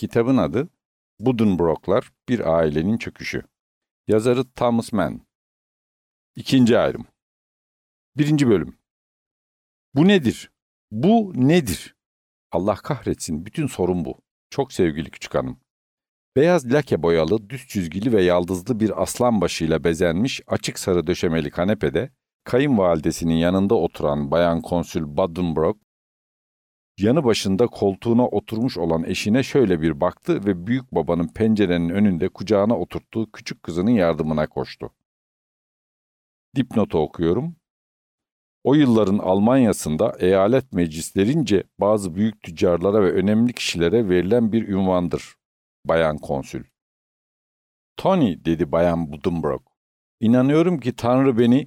Kitabın adı Buddenbrooklar, Bir Ailenin Çöküşü. Yazarı Thomas Mann. İkinci ayrım. 1. Bölüm. Bu nedir? Bu nedir? Allah kahretsin, bütün sorun bu. Çok sevgili küçük hanım. Beyaz lake boyalı, düz çizgili ve yaldızlı bir aslan başıyla bezenmiş açık sarı döşemeli kanepede, kayınvalidesinin yanında oturan Bayan Konsül Buddenbrook, yanı başında koltuğuna oturmuş olan eşine şöyle bir baktı ve büyük babanın pencerenin önünde kucağına oturttuğu küçük kızının yardımına koştu. Dipnotu okuyorum. O yılların Almanya'sında eyalet meclislerince bazı büyük tüccarlara ve önemli kişilere verilen bir ünvandır. Bayan Konsül. Tony, dedi Bayan Buddenbrook. İnanıyorum ki Tanrı beni...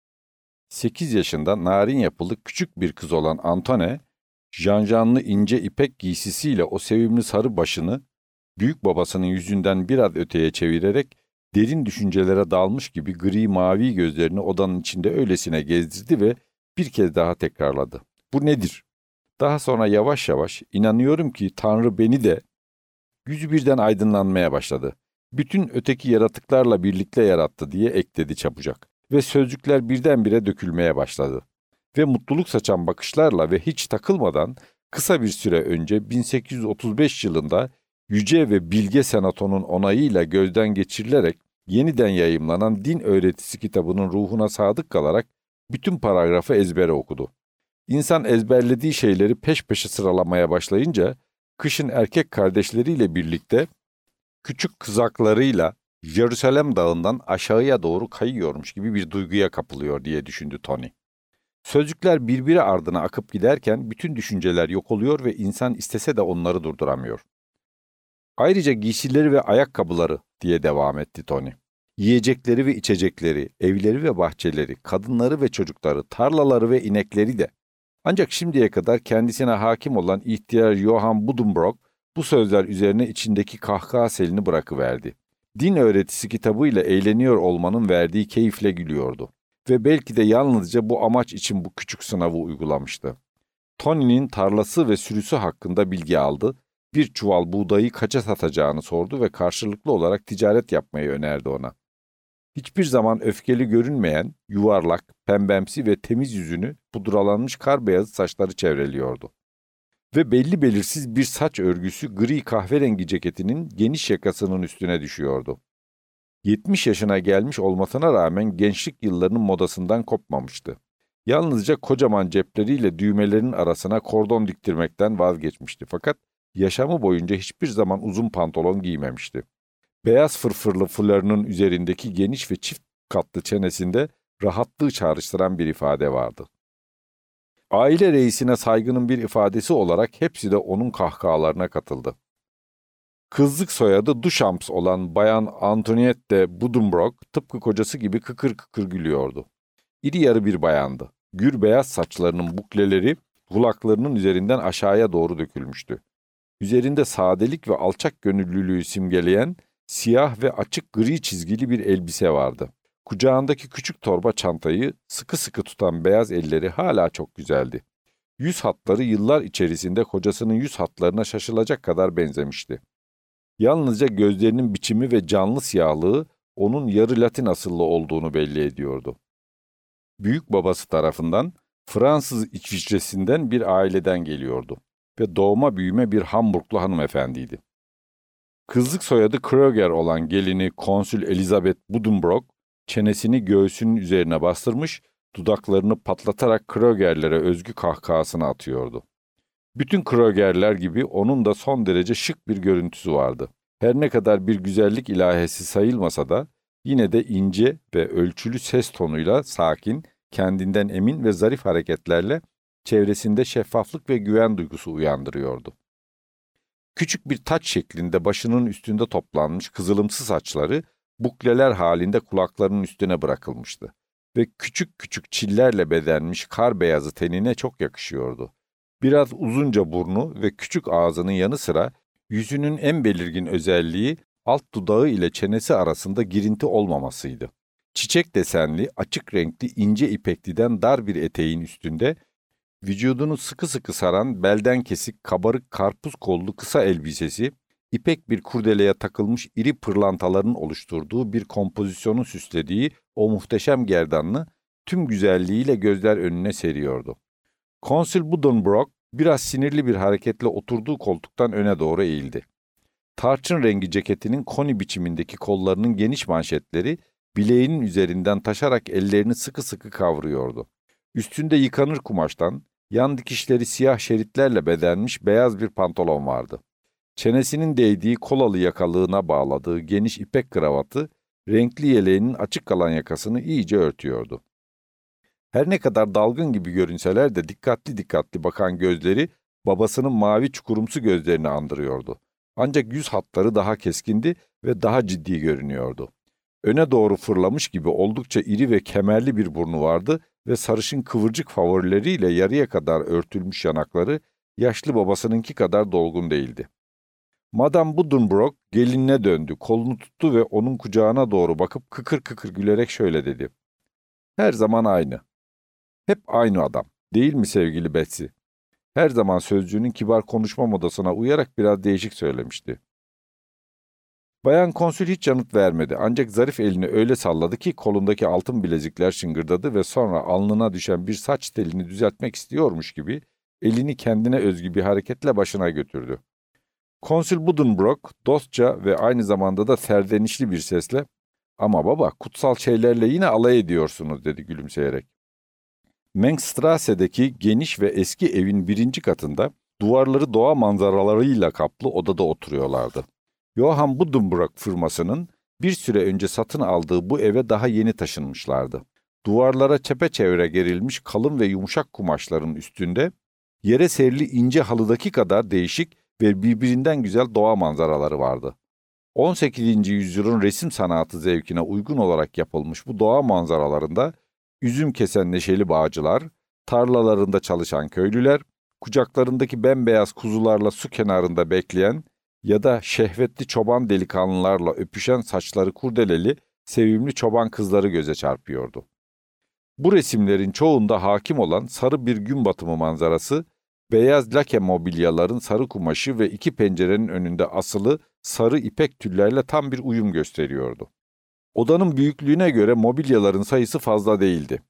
8 yaşında narin yapılı küçük bir kız olan Antone, janjanlı ince ipek giysisiyle o sevimli sarı başını büyük babasının yüzünden biraz öteye çevirerek derin düşüncelere dalmış gibi gri mavi gözlerini odanın içinde öylesine gezdirdi ve bir kez daha tekrarladı. Bu nedir? Daha sonra yavaş yavaş inanıyorum ki Tanrı beni de... Yüzü birden aydınlanmaya başladı. Bütün öteki yaratıklarla birlikte yarattı diye ekledi çabucak. Ve sözcükler birdenbire dökülmeye başladı. Ve mutluluk saçan bakışlarla ve hiç takılmadan kısa bir süre önce 1835 yılında Yüce ve Bilge Senato'nun onayıyla gözden geçirilerek yeniden yayımlanan din öğretisi kitabının ruhuna sadık kalarak bütün paragrafı ezbere okudu. İnsan ezberlediği şeyleri peş peşe sıralamaya başlayınca kışın erkek kardeşleriyle birlikte küçük kızaklarıyla Jerusalem dağından aşağıya doğru kayıyormuş gibi bir duyguya kapılıyor diye düşündü Tony. Sözcükler birbiri ardına akıp giderken bütün düşünceler yok oluyor ve insan istese de onları durduramıyor. Ayrıca giysileri ve ayakkabıları diye devam etti Tony. Yiyecekleri ve içecekleri, evleri ve bahçeleri, kadınları ve çocukları, tarlaları ve inekleri de. Ancak şimdiye kadar kendisine hakim olan ihtiyar Johann Buddenbrook bu sözler üzerine içindeki kahkaha selini bırakıverdi. Din öğretisi kitabıyla eğleniyor olmanın verdiği keyifle gülüyordu. Ve belki de yalnızca bu amaç için bu küçük sınavı uygulamıştı. Tony'nin tarlası ve sürüsü hakkında bilgi aldı, bir çuval buğdayı kaça satacağını sordu ve karşılıklı olarak ticaret yapmayı önerdi ona. Hiçbir zaman öfkeli görünmeyen, yuvarlak, pembemsi ve temiz yüzünü pudralanmış kar beyazı saçları çevreliyordu. Ve belli belirsiz bir saç örgüsü gri kahverengi ceketinin geniş yakasının üstüne düşüyordu. 70 yaşına gelmiş olmasına rağmen gençlik yıllarının modasından kopmamıştı. Yalnızca kocaman cepleriyle düğmelerin arasına kordon diktirmekten vazgeçmişti fakat yaşamı boyunca hiçbir zaman uzun pantolon giymemişti. Beyaz fırfırlı fularının üzerindeki geniş ve çift katlı çenesinde rahatlığı çağrıştıran bir ifade vardı. Aile reisine saygının bir ifadesi olarak hepsi de onun kahkahalarına katıldı. Kızlık soyadı Duchamp olan Bayan Antoinette Buddenbrook tıpkı kocası gibi kıkır kıkır gülüyordu. İri yarı bir bayandı. Gür beyaz saçlarının bukleleri kulaklarının üzerinden aşağıya doğru dökülmüştü. Üzerinde sadelik ve alçak gönüllülüğü simgeleyen siyah ve açık gri çizgili bir elbise vardı. Kucağındaki küçük torba çantayı sıkı sıkı tutan beyaz elleri hala çok güzeldi. Yüz hatları yıllar içerisinde kocasının yüz hatlarına şaşılacak kadar benzemişti. Yalnızca gözlerinin biçimi ve canlı siyahlığı onun yarı Latin asıllı olduğunu belli ediyordu. Büyük babası tarafından Fransız İsviçre'sinden bir aileden geliyordu ve doğma büyüme bir Hamburglu hanımefendiydi. Kızlık soyadı Kröger olan gelini Konsül Elizabeth Buddenbrook, çenesini göğsünün üzerine bastırmış, dudaklarını patlatarak Krögerlere özgü kahkahasını atıyordu. Bütün Krögerler gibi onun da son derece şık bir görüntüsü vardı. Her ne kadar bir güzellik ilahesi sayılmasa da yine de ince ve ölçülü ses tonuyla sakin, kendinden emin ve zarif hareketlerle çevresinde şeffaflık ve güven duygusu uyandırıyordu. Küçük bir taç şeklinde başının üstünde toplanmış kızılımsı saçları bukleler halinde kulaklarının üstüne bırakılmıştı ve küçük küçük çillerle bezenmiş kar beyazı tenine çok yakışıyordu. Biraz uzunca burnu ve küçük ağzının yanı sıra yüzünün en belirgin özelliği alt dudağı ile çenesi arasında girinti olmamasıydı. Çiçek desenli, açık renkli ince ipekliden dar bir eteğin üstünde vücudunu sıkı sıkı saran belden kesik kabarık karpuz kollu kısa elbisesi ipek bir kurdeleye takılmış iri pırlantaların oluşturduğu bir kompozisyonu süslediği o muhteşem gerdanını tüm güzelliğiyle gözler önüne seriyordu. Konsul Buddenbrook biraz sinirli bir hareketle oturduğu koltuktan öne doğru eğildi. Tarçın rengi ceketinin koni biçimindeki kollarının geniş manşetleri bileğinin üzerinden taşarak ellerini sıkı sıkı kavruyordu. Üstünde yıkanır kumaştan, yan dikişleri siyah şeritlerle bedenmiş beyaz bir pantolon vardı. Çenesinin değdiği kolalı yakalığına bağladığı geniş ipek kravatı, renkli yeleğinin açık kalan yakasını iyice örtüyordu. Her ne kadar dalgın gibi görünseler de dikkatli dikkatli bakan gözleri babasının mavi çukurumsu gözlerini andırıyordu. Ancak yüz hatları daha keskindi ve daha ciddi görünüyordu. Öne doğru fırlamış gibi oldukça iri ve kemerli bir burnu vardı ve sarışın kıvırcık favorileriyle yarıya kadar örtülmüş yanakları yaşlı babasınınki kadar dolgun değildi. Madame Buddenbrook gelinine döndü, kolunu tuttu ve onun kucağına doğru bakıp kıkır kıkır gülerek şöyle dedi. Her zaman aynı. Hep aynı adam, değil mi sevgili Betsy? Her zaman sözcüğünün kibar konuşma modasına uyarak biraz değişik söylemişti. Bayan Konsül hiç yanıt vermedi ancak zarif elini öyle salladı ki kolundaki altın bilezikler şıngırdadı ve sonra alnına düşen bir saç telini düzeltmek istiyormuş gibi elini kendine özgü bir hareketle başına götürdü. Konsul Buddenbrook dostça ve aynı zamanda da serdenişli bir sesle "Ama baba, kutsal şeylerle yine alay ediyorsunuz," dedi gülümseyerek. Mengstrasse'deki geniş ve eski evin 1. katında duvarları doğa manzaralarıyla kaplı odada oturuyorlardı. Johann Buddenbrook firmasının bir süre önce satın aldığı bu eve daha yeni taşınmışlardı. Duvarlara çepeçevre gerilmiş kalın ve yumuşak kumaşların üstünde yere serili ince halıdaki kadar değişik ve birbirinden güzel doğa manzaraları vardı. 18. yüzyılın resim sanatı zevkine uygun olarak yapılmış bu doğa manzaralarında üzüm kesen neşeli bağcılar, tarlalarında çalışan köylüler, kucaklarındaki bembeyaz kuzularla su kenarında bekleyen ya da şehvetli çoban delikanlılarla öpüşen saçları kurdeleli, sevimli çoban kızları göze çarpıyordu. Bu resimlerin çoğunda hakim olan sarı bir gün batımı manzarası, beyaz lake mobilyaların sarı kumaşı ve 2 pencerenin önünde asılı sarı ipek tüllerle tam bir uyum gösteriyordu. Odanın büyüklüğüne göre mobilyaların sayısı fazla değildi.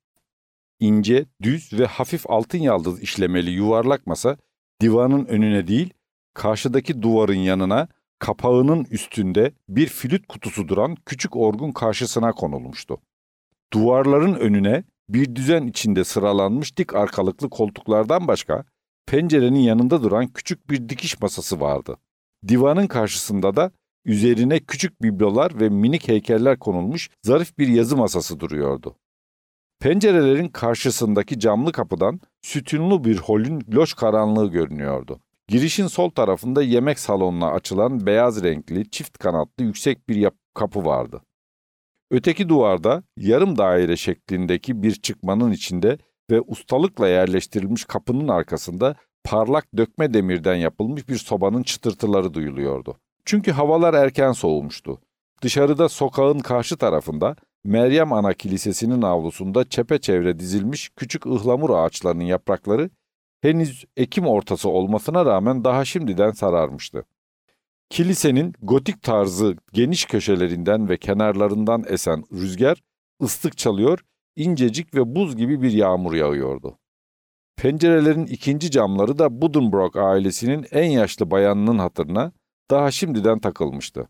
İnce, düz ve hafif altın yaldız işlemeli yuvarlak masa, divanın önüne değil, karşıdaki duvarın yanına, kapağının üstünde bir flüt kutusu duran küçük orgun karşısına konulmuştu. Duvarların önüne bir düzen içinde sıralanmış dik arkalıklı koltuklardan başka, pencerenin yanında duran küçük bir dikiş masası vardı. Divanın karşısında da üzerine küçük biblolar ve minik heykeller konulmuş zarif bir yazı masası duruyordu. Pencerelerin karşısındaki camlı kapıdan sütunlu bir holün loş karanlığı görünüyordu. Girişin sol tarafında yemek salonuna açılan beyaz renkli, çift kanatlı yüksek bir kapı vardı. Öteki duvarda yarım daire şeklindeki bir çıkmanın içinde ve ustalıkla yerleştirilmiş kapının arkasında parlak dökme demirden yapılmış bir sobanın çıtırtıları duyuluyordu. Çünkü havalar erken soğumuştu. Dışarıda sokağın karşı tarafında Meryem Ana Kilisesi'nin avlusunda çepeçevre dizilmiş küçük ıhlamur ağaçlarının yaprakları henüz Ekim ortası olmasına rağmen daha şimdiden sararmıştı. Kilisenin gotik tarzı geniş köşelerinden ve kenarlarından esen rüzgar ıslık çalıyor, incecik ve buz gibi bir yağmur yağıyordu. Pencerelerin ikinci camları da Buddenbrook ailesinin en yaşlı bayanının hatırına daha şimdiden takılmıştı.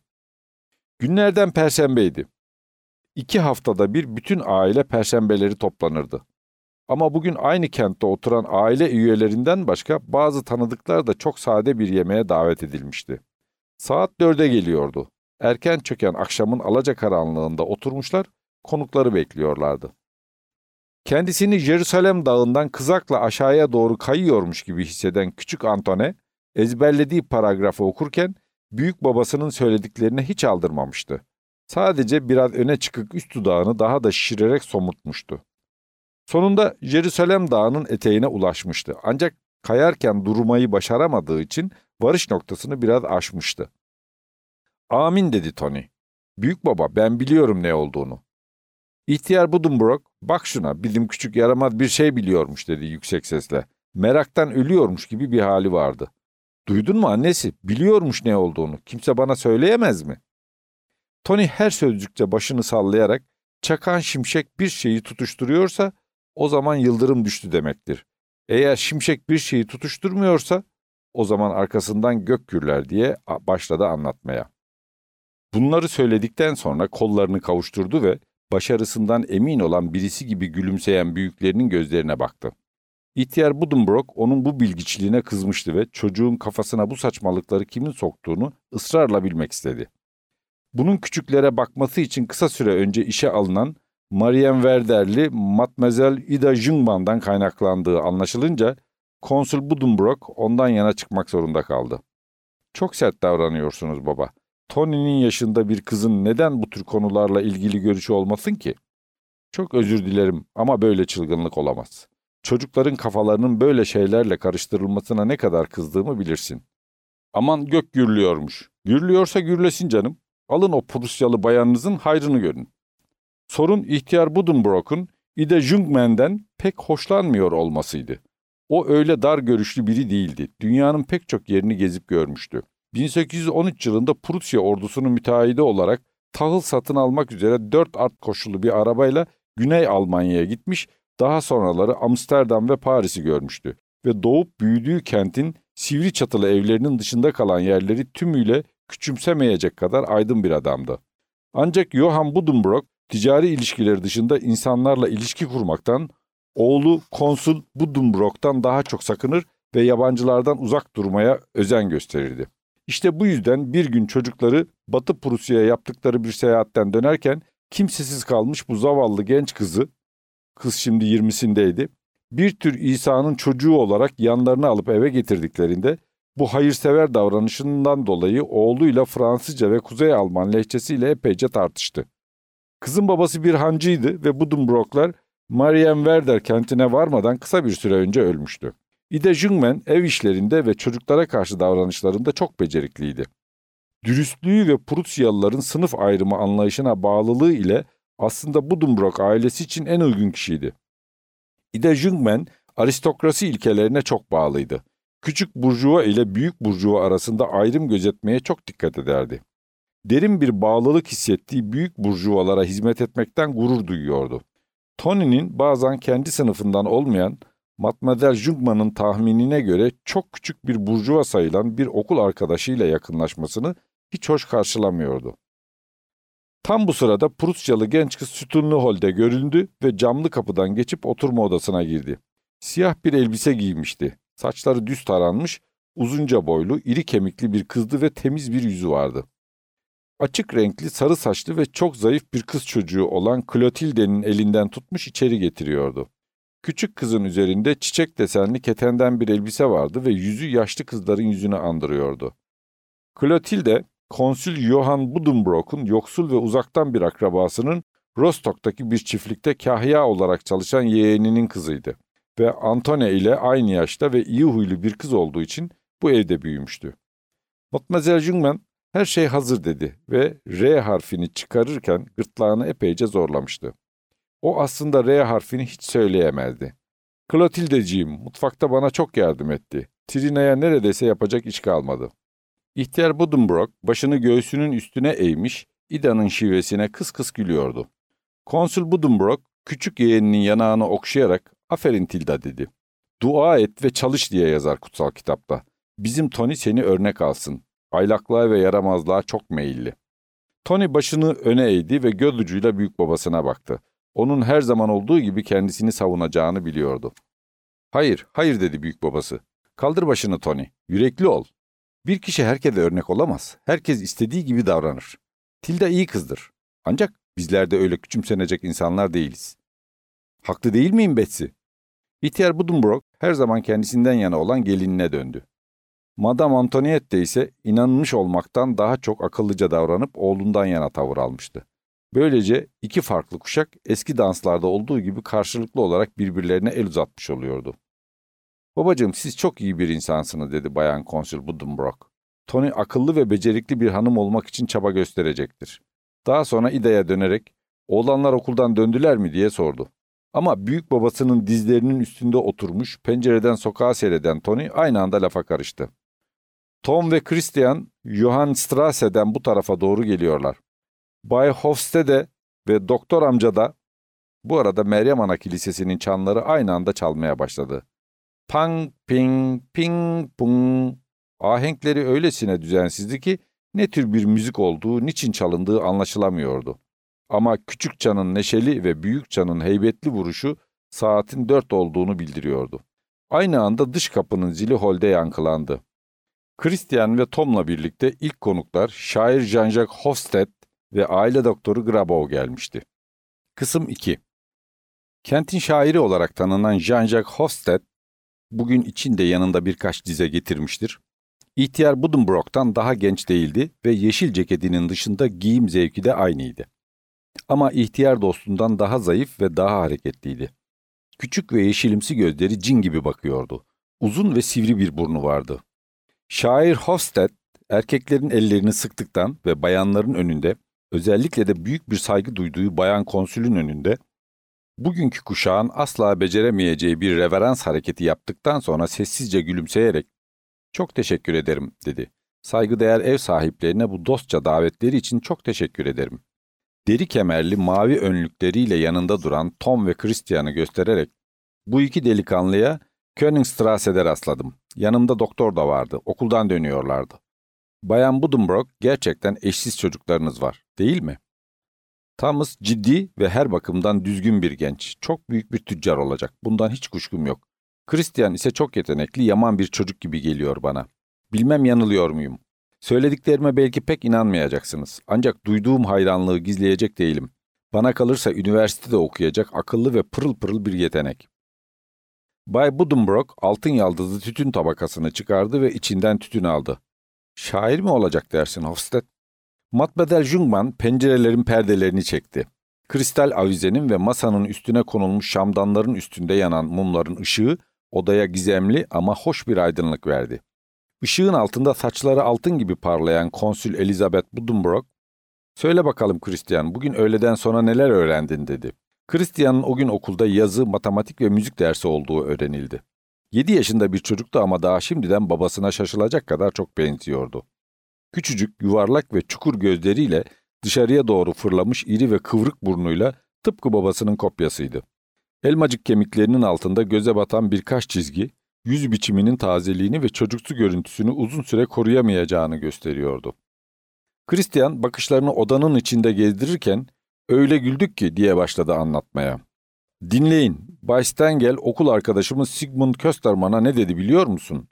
Günlerden Perşembeydi. 2 haftada bir bütün aile Perşembeleri toplanırdı. Ama bugün aynı kentte oturan aile üyelerinden başka bazı tanıdıklar da çok sade bir yemeğe davet edilmişti. Saat 4'e geliyordu. Erken çöken akşamın alacakaranlığında oturmuşlar, konukları bekliyorlardı. Kendisini Jerusalem dağından kızakla aşağıya doğru kayıyormuş gibi hisseden küçük Antone, ezberlediği paragrafı okurken büyük babasının söylediklerine hiç aldırmamıştı. Sadece biraz öne çıkık üst dudağını daha da şişirerek somurtmuştu. Sonunda Jerusalem dağının eteğine ulaşmıştı. Ancak kayarken durmayı başaramadığı için varış noktasını biraz aşmıştı. "Amin," dedi Tony. "Büyük baba, ben biliyorum ne olduğunu." İhtiyar Buddenbrook, "Bak şuna, bizim küçük yaramaz bir şey biliyormuş," dedi yüksek sesle. Meraktan ölüyormuş gibi bir hali vardı. Duydun mu annesi? Biliyormuş ne olduğunu. Kimse bana söyleyemez mi? Tony her sözcükçe başını sallayarak çakan şimşek bir şeyi tutuşturuyorsa o zaman yıldırım düştü demektir. Eğer şimşek bir şeyi tutuşturmuyorsa o zaman arkasından gök gürler diye başladı anlatmaya. Bunları söyledikten sonra kollarını kavuşturdu ve başarısından emin olan birisi gibi gülümseyen büyüklerinin gözlerine baktı. İhtiyar Buddenbrook onun bu bilgiçliğine kızmıştı ve çocuğun kafasına bu saçmalıkları kimin soktuğunu ısrarla bilmek istedi. Bunun küçüklere bakması için kısa süre önce işe alınan Marian Werder'li Mademoiselle Ida Jungmann'dan kaynaklandığı anlaşılınca Konsul Buddenbrook ondan yana çıkmak zorunda kaldı. "Çok sert davranıyorsunuz baba. Tony'nin yaşında bir kızın neden bu tür konularla ilgili görüşü olmasın ki? Çok özür dilerim ama böyle çılgınlık olamaz. Çocukların kafalarının böyle şeylerle karıştırılmasına ne kadar kızdığımı bilirsin. Aman gök gürlüyormuş. Gürlüyorsa gürlesin canım. Alın o Prusyalı bayanınızın hayrını görün." Sorun ihtiyar Buddenbrook'un Ida Jungmann'den pek hoşlanmıyor olmasıydı. O öyle dar görüşlü biri değildi. Dünyanın pek çok yerini gezip görmüştü. 1813 yılında Prusya ordusunun müteahhidi olarak tahıl satın almak üzere 4 at koşulu bir arabayla Güney Almanya'ya gitmiş, daha sonraları Amsterdam ve Paris'i görmüştü ve doğup büyüdüğü kentin sivri çatılı evlerinin dışında kalan yerleri tümüyle küçümsemeyecek kadar aydın bir adamdı. Ancak Johann Buddenbrook ticari ilişkileri dışında insanlarla ilişki kurmaktan, oğlu Konsul Buddenbrook'tan daha çok sakınır ve yabancılardan uzak durmaya özen gösterirdi. İşte bu yüzden bir gün çocukları Batı Prusya'ya yaptıkları bir seyahatten dönerken kimsesiz kalmış bu zavallı genç kız şimdi 20'sindeydi, bir tür İsa'nın çocuğu olarak yanlarına alıp eve getirdiklerinde bu hayırsever davranışından dolayı oğluyla Fransızca ve Kuzey Alman lehçesiyle epeyce tartıştı. Kızın babası bir hancıydı ve Buddenbrook'lar Marienwerder kentine varmadan kısa bir süre önce ölmüştü. Ida Jungmann ev işlerinde ve çocuklara karşı davranışlarında çok becerikliydi. Dürüstlüğü ve Prusyalıların sınıf ayrımı anlayışına bağlılığı ile aslında Buddenbrook ailesi için en uygun kişiydi. Ida Jungmann aristokrasi ilkelerine çok bağlıydı. Küçük burjuva ile büyük burjuva arasında ayrım gözetmeye çok dikkat ederdi. Derin bir bağlılık hissettiği büyük burjuvalara hizmet etmekten gurur duyuyordu. Tony'nin bazen kendi sınıfından olmayan Mademoiselle Jungmann'ın tahminine göre çok küçük bir burjuva sayılan bir okul arkadaşıyla yakınlaşmasını hiç hoş karşılamıyordu. Tam bu sırada Prusyalı genç kız sütunlu holde göründü ve camlı kapıdan geçip oturma odasına girdi. Siyah bir elbise giymişti. Saçları düz taranmış, uzunca boylu, iri kemikli bir kızdı ve temiz bir yüzü vardı. Açık renkli, sarı saçlı ve çok zayıf bir kız çocuğu olan Clotilde'nin elinden tutmuş içeri getiriyordu. Küçük kızın üzerinde çiçek desenli ketenden bir elbise vardı ve yüzü yaşlı kızların yüzünü andırıyordu. Clotilde, Konsül Johann Buddenbrook'un yoksul ve uzaktan bir akrabasının Rostock'taki bir çiftlikte kahya olarak çalışan yeğeninin kızıydı ve Antone ile aynı yaşta ve iyi huylu bir kız olduğu için bu evde büyümüştü. Mademoiselle Jungmann her şey hazır dedi ve R harfini çıkarırken gırtlağını epeyce zorlamıştı. O aslında R harfini hiç söyleyemezdi. "Clotildeciğim, mutfakta bana çok yardım etti. Trina'ya neredeyse yapacak iş kalmadı." İhtiyar Buddenbrook başını göğsünün üstüne eğmiş, İda'nın şivesine kıs kıs gülüyordu. Konsul Buddenbrook küçük yeğeninin yanağını okşayarak "Aferin Tilda" dedi. "Dua et ve çalış" diye yazar kutsal kitapta. Bizim Tony seni örnek alsın. Aylaklığa ve yaramazlığa çok meyilli. Tony başını öne eğdi ve göz ucuyla büyük babasına baktı. Onun her zaman olduğu gibi kendisini savunacağını biliyordu. "Hayır, hayır" dedi büyük babası. "Kaldır başını Tony, yürekli ol. Bir kişi herkese örnek olamaz. Herkes istediği gibi davranır. Tilda iyi kızdır. Ancak bizler de öyle küçümsenecek insanlar değiliz." "Haklı değil miyim Betsy?" İhtiyar Buddenbrook her zaman kendisinden yana olan gelinine döndü. Madame Antoinette ise inanmış olmaktan daha çok akıllıca davranıp oğlundan yana tavır almıştı. Böylece iki farklı kuşak eski danslarda olduğu gibi karşılıklı olarak birbirlerine el uzatmış oluyordu. "Babacığım, siz çok iyi bir insansınız" dedi Bayan Konsul Buddenbrook. "Tony akıllı ve becerikli bir hanım olmak için çaba gösterecektir." Daha sonra İda'ya dönerek "Oğlanlar okuldan döndüler mi?" diye sordu. Ama büyük babasının dizlerinin üstünde oturmuş pencereden sokağa seyreden Tony aynı anda lafa karıştı. Tom ve Christian, Johannstrasse'den bu tarafa doğru geliyorlar. Bay Hofstede ve Doktor amca da, bu arada Meryem Ana Kilisesi'nin çanları aynı anda çalmaya başladı. Pang, ping, ping, pung. Ahenkleri öylesine düzensizdi ki ne tür bir müzik olduğu, niçin çalındığı anlaşılamıyordu. Ama küçük çanın neşeli ve büyük çanın heybetli vuruşu saatin 4 olduğunu bildiriyordu. Aynı anda dış kapının zili holde yankılandı. Christian ve Tom'la birlikte ilk konuklar şair Jean-Jacques Hofstede ve aile doktoru Grabow gelmişti. Kısım 2. Kentin şairi olarak tanınan Jean-Jacques Hofstede, bugün için de yanında birkaç dize getirmiştir. İhtiyar Buddenbrook'tan daha genç değildi ve yeşil ceketinin dışında giyim zevki de aynıydı. Ama ihtiyar dostundan daha zayıf ve daha hareketliydi. Küçük ve yeşilimsi gözleri cin gibi bakıyordu. Uzun ve sivri bir burnu vardı. Şair Hofstede, erkeklerin ellerini sıktıktan ve bayanların önünde, özellikle de büyük bir saygı duyduğu bayan konsülün önünde, bugünkü kuşağın asla beceremeyeceği bir reverans hareketi yaptıktan sonra sessizce gülümseyerek, "Çok teşekkür ederim," dedi. "Saygıdeğer ev sahiplerine bu dostça davetleri için çok teşekkür ederim." Deri kemerli mavi önlükleriyle yanında duran Tom ve Christian'ı göstererek, "Bu iki delikanlıya Königstrasse'de rastladım. Yanımda doktor da vardı. Okuldan dönüyorlardı. Bayan Buddenbrook, gerçekten eşsiz çocuklarınız var, değil mi? Thomas ciddi ve her bakımdan düzgün bir genç. Çok büyük bir tüccar olacak. Bundan hiç kuşkum yok. Christian ise çok yetenekli, yaman bir çocuk gibi geliyor bana. Bilmem yanılıyor muyum? Söylediklerime belki pek inanmayacaksınız. Ancak duyduğum hayranlığı gizleyecek değilim. Bana kalırsa üniversitede okuyacak akıllı ve pırıl pırıl bir yetenek." Bay Buddenbrook altın yaldızlı tütün tabakasını çıkardı ve içinden tütün aldı. "Şair mi olacak dersin Hofstede?" Matbedel Jungmann pencerelerin perdelerini çekti. Kristal avizenin ve masanın üstüne konulmuş şamdanların üstünde yanan mumların ışığı odaya gizemli ama hoş bir aydınlık verdi. Işığın altında saçları altın gibi parlayan konsül Elizabeth Buddenbrook, "Söyle bakalım Christian, bugün öğleden sonra neler öğrendin?" dedi. Christian'ın o gün okulda yazı, matematik ve müzik dersi olduğu öğrenildi. 7 yaşında bir çocuktu ama daha şimdiden babasına şaşılacak kadar çok benziyordu. Küçücük, yuvarlak ve çukur gözleriyle dışarıya doğru fırlamış iri ve kıvrık burnuyla tıpkı babasının kopyasıydı. Elmacık kemiklerinin altında göze batan birkaç çizgi, yüz biçiminin tazeliğini ve çocuksu görüntüsünü uzun süre koruyamayacağını gösteriyordu. Christian bakışlarını odanın içinde gezdirirken, "Öyle güldük ki," diye başladı anlatmaya. "Dinleyin, Bay Stengel okul arkadaşımız Sigmund Kösterman'a ne dedi biliyor musun?"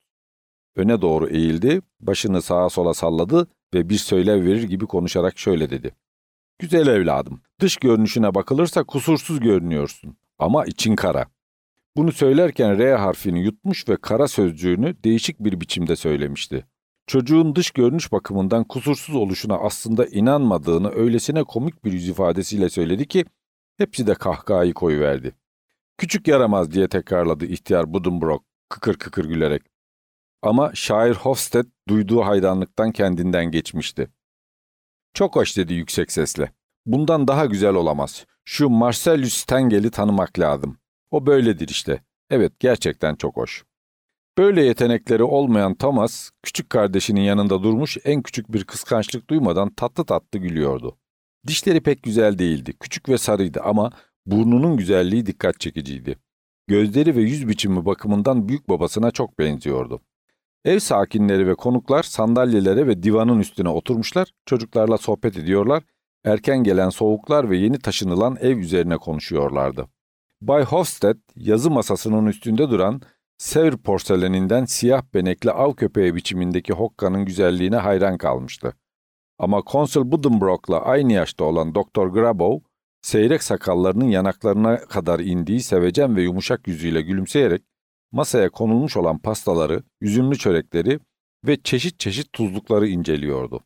Öne doğru eğildi, başını sağa sola salladı ve bir söylev verir gibi konuşarak şöyle dedi. "Güzel evladım, dış görünüşüne bakılırsa kusursuz görünüyorsun ama için kara." Bunu söylerken R harfini yutmuş ve kara sözcüğünü değişik bir biçimde söylemişti. Çocuğun dış görünüş bakımından kusursuz oluşuna aslında inanmadığını öylesine komik bir yüz ifadesiyle söyledi ki hepsi de kahkahayı koyuverdi. "Küçük yaramaz," diye tekrarladı ihtiyar Buddenbrook kıkır kıkır gülerek. Ama şair Hofstede duyduğu hayranlıktan kendinden geçmişti. "Çok hoş," dedi yüksek sesle. "Bundan daha güzel olamaz. Şu Marcellus Stengel'i tanımak lazım. O böyledir işte. Evet, gerçekten çok hoş." Böyle yetenekleri olmayan Thomas, küçük kardeşinin yanında durmuş en küçük bir kıskançlık duymadan tatlı tatlı gülüyordu. Dişleri pek güzel değildi, küçük ve sarıydı ama burnunun güzelliği dikkat çekiciydi. Gözleri ve yüz biçimi bakımından büyük babasına çok benziyordu. Ev sakinleri ve konuklar sandalyelere ve divanın üstüne oturmuşlar, çocuklarla sohbet ediyorlar, erken gelen soğuklar ve yeni taşınılan ev üzerine konuşuyorlardı. Bay Hofstede, yazı masasının üstünde duran Sevr porseleninden siyah benekli av köpeği biçimindeki hokkanın güzelliğine hayran kalmıştı. Ama Konsul Buddenbrook'la aynı yaşta olan Doktor Grabow, seyrek sakallarının yanaklarına kadar indiği sevecen ve yumuşak yüzüyle gülümseyerek masaya konulmuş olan pastaları, üzümlü çörekleri ve çeşit çeşit tuzlukları inceliyordu.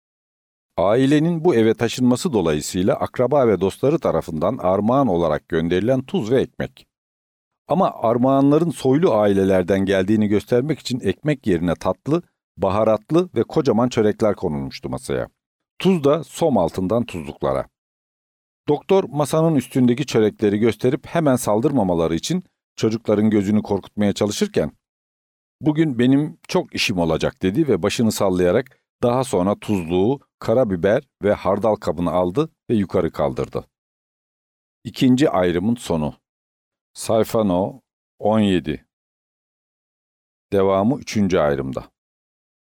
Ailenin bu eve taşınması dolayısıyla akraba ve dostları tarafından armağan olarak gönderilen tuz ve ekmek. Ama armağanların soylu ailelerden geldiğini göstermek için ekmek yerine tatlı, baharatlı ve kocaman çörekler konulmuştu masaya. Tuz da som altından tuzluklara. Doktor masanın üstündeki çörekleri gösterip hemen saldırmamaları için çocukların gözünü korkutmaya çalışırken, Bugün benim çok işim olacak dedi ve başını sallayarak daha sonra tuzluğu, karabiber ve hardal kabını aldı ve yukarı kaldırdı. İkinci ayrımın sonu. Sayfa No 17. Devamı 3. ayrımda.